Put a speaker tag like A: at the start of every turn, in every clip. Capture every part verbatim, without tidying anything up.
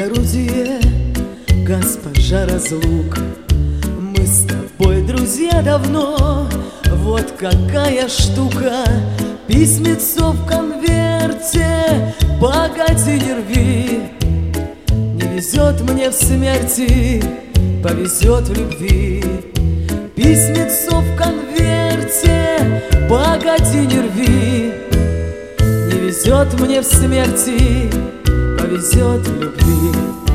A: благородие, госпожа разлука. Мы с тобой друзья давно, вот какая штука. Письмецо в конверте, погоди, не рви. Не везет мне в смерти, повезет в любви. Письмецо в конверте, погоди, не рви. Не везет мне в смерти, повезет в любви.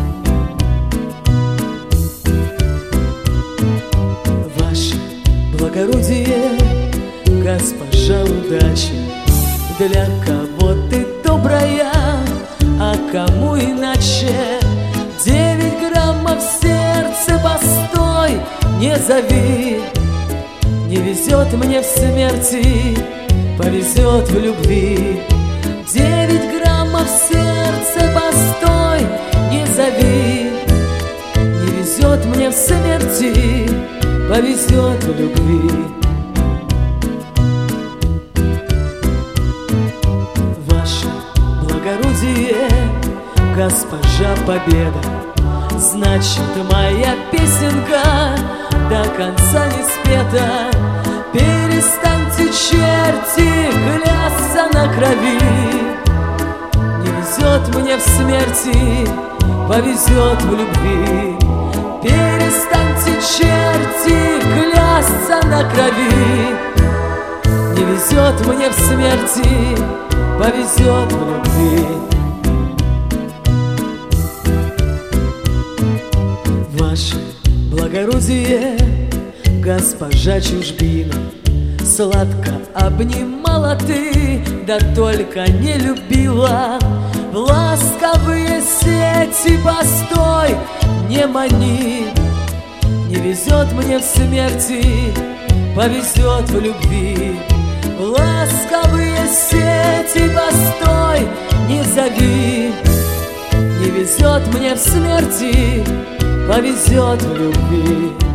A: Ваше благородие, госпожа удачи, для кого ты добрая, а кому иначе? Девять граммов в сердце, постой, не зови. Не везет мне в смерти, повезет в любви. Девять граммов в сердце, постой, не зови. Не везет мне в смерти, повезет в любви. Ваше благородие, госпожа победа, значит, моя песенка до конца не спета. Перестаньте, черти, клясться на крови. Не везет мне в смерти, повезет в любви. Перестаньте, черти, клясться на крови. Не везет мне в смерти, повезет в любви. Ваше благородие, госпожа чужбина, сладко обнимала ты, да только не любила. В ласковые сети, постой, не мани. Не везет мне в смерти, повезет в любви. В ласковые сети, постой, не зови. Не везет мне в смерти, повезет в любви.